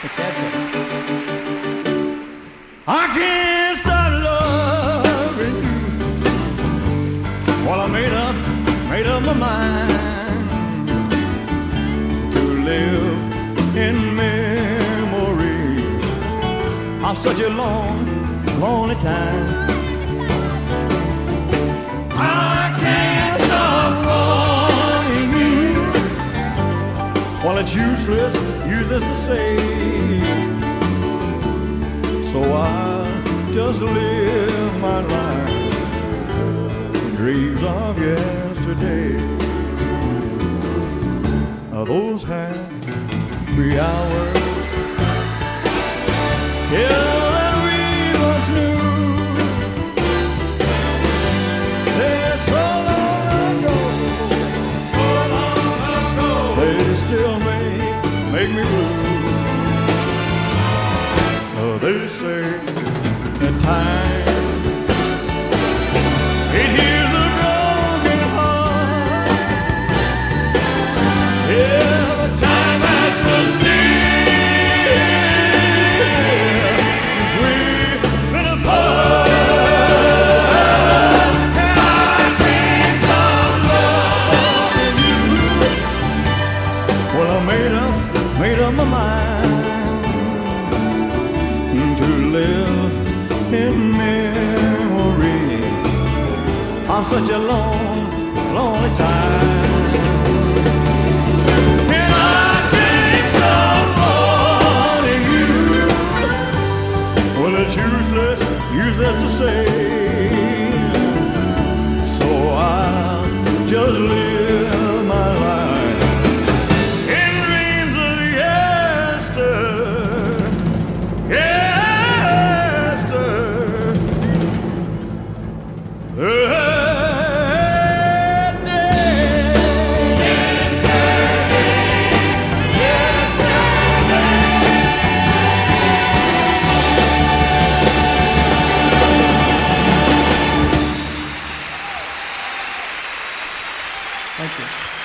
Catch it. I can't stop loving you. Well, I made up my mind to live in memory of such a long, lonely time. I can't stop wanting you. Well, it's useless to say. So I'll just live my life in dreams of yesterday. Those happy hours, yeah, that we once knew. They're so long ago, they still make me blue. They say that time it heals a broken heart. Yeah, but time has stood still since we've been apart. And I can't stop loving you. Well, I made up my mind to live in memory of such a long, lonely time. And I can't stop wanting you. Well, it's useless to say. So I'll just live my life in dreams of yesterday. Thank you.